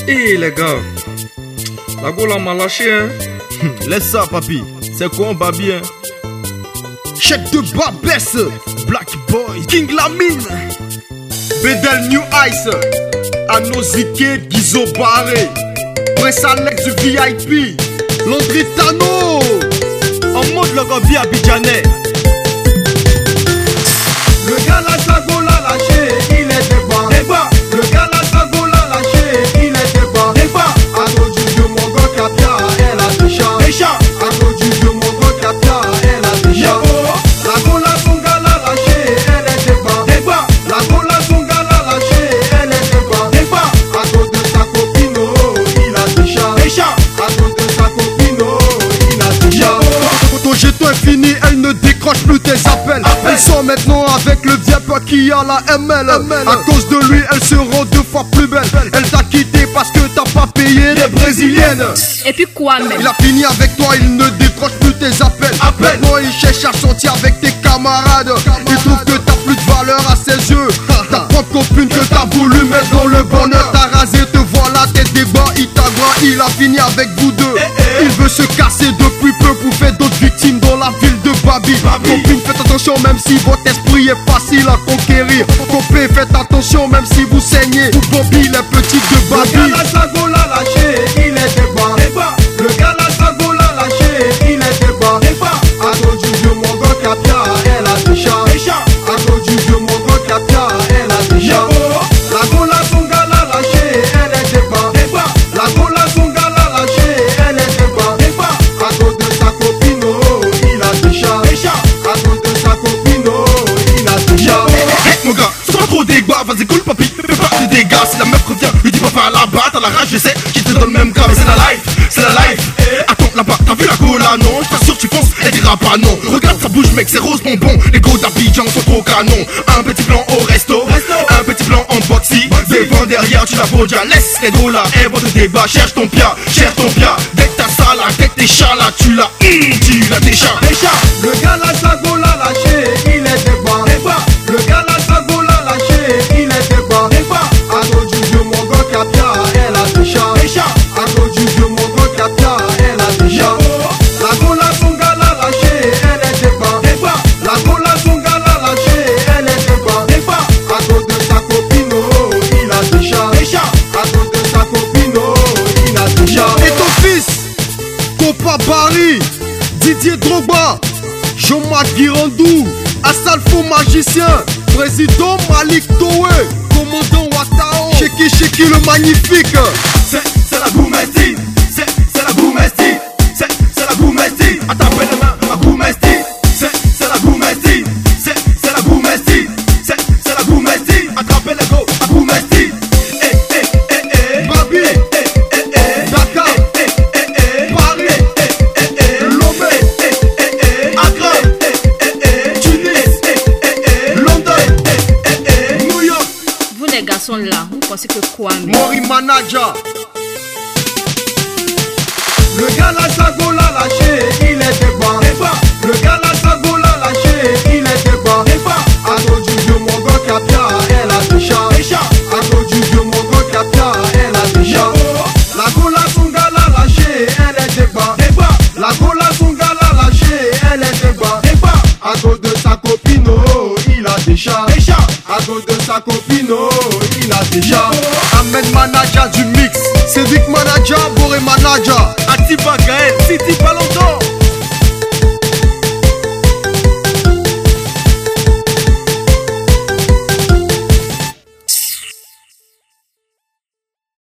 Eh les gars, la Gola m'a lâché hein. Laisse ça papi, c'est quoi on va bien. Chèque de Babès, Black Boy, King Lamine, Bedel New Ice, Anozike, Gizo Barré, Prince Alex du VIP, Landry Tano, en mode Logobi Abidjanais. Le gars la Sago l'a lâché, il est débat. Le gars la Sago l'a lâché, il est débat. A cause du vieux mon gars Kapia, elle a des chats. A cause du vieux mon gars Kapia, elle a des chats. La Gola son gars l'a lâché, elle est débat. La Gola son gars l'a lâché, elle est débat. A cause de sa copine, oh, il a des chats. A cause de sa copine, oh, il a des chats. Ton jeton est fini, elle ne décroche plus tes appels. Elles sont maintenant avec le vieux qui a la ML. À cause de lui, elle se rend 2 fois plus belle. Elle t'a quitté parce que t'as pas payé les brésiliennes. Et puis quoi même? Il a fini avec toi, il ne décroche plus tes appels. Maintenant il cherche à sortir avec tes camarades. Il trouve que t'as plus de valeur à ses yeux. Ta propre copine que t'as voulu mettre dans le bonheur. T'as rasé, te voilà, tes débats, il t'agra. Il a fini avec vous deux. Il veut se casser depuis peu pour faire d'autres victimes dans la ville de Babi. Copine, faites attention même si votre esprit est facile à conquérir. Copé, faites attention même si vous saignez. Pour Bobby, les petites de Babi. Le gars la Sago l'a lâché, il est débat. Le gars la Sago l'a lâché, il est débat. A cause du vieux mon gars Kapia, elle a des chats. A cause du vieux mon gars Kapia, elle a des chats. La Gola son gars l'a lâché, elle est débat. La Gola son gars l'a lâché, elle est débat. A cause de sa copine, oh, il a des chats. A cause de sa copine, oh, il a des chats. Hey mon gars, c'est pas trop débat, vas-y cool papi, fais pas de dégâts. Si la meuf revient, lui dis pas faire la batte, à la rage je sais, j'étais dans le même cas. Mais c'est la life, c'est la life. Attends là-bas, t'as vu la Gola non? Je t'assure tu penses, elle dira pas non. Regarde sa bouche mec, c'est rose bonbon. Les go d'Abidjan sont trop canons. Un petit blanc au resto, un petit blanc en boxy. Devant derrière tu la déjà laisse les Gola. Elle va te débat, cherche ton pia. Dès que t'as ça là, dès que t'es chat là, tu l'as déjà. Le gars la Sago l'a lâché, il est débat. Le gars la Sago l'a lâché, il est débat. A cause du vieux mon gars Kapia, elle a des chats. A cause du vieux mon gars Kapia, elle a des chats. La Gola son gars l'a lâché, elle est débat. La Gola son gars l'a lâché, elle est débat. A cause de sa copine, oh, il a des chats. A cause de sa copine, oh, il a des chats. Et ton fils, Copa Barry, Didier Drogba, Jean-Marc Guirandou, Assalfo Magicien, Président Malik Towe, Commandant Watao, Sheki le magnifique. C'est la Goumesti, c'est la Goumesti, c'est la Goumesti. Attrapez les mains, la Goumesti. C'est la Goumesti, c'est la Goumesti, c'est la Goumesti. Attrapez les go, la Goumesti. Babi, Dakar, Paris, Lomé, Accra, Tunis, London, New York, Vous les garçons là, vous pensez que quoi même? Mori Manager. Le gars la Sago l'a lâché, il est débat. Le gars la Sago l'a lâché, il est débat. A cause du vieux mon gars Kapia, elle a des chats. A cause du vieux mon gars Kapia, elle a des chats. La Gola son gars l'a lâché, elle est débat. La Gola son gars l'a lâché, elle est débat. A cause de sa copine, oh, il a des chats. A cause de sa copine, oh, il a des chats. Ahmed Manager du mix, Cédric Manager, Boré Manager, Activa Gaël, City Ballon d'Or.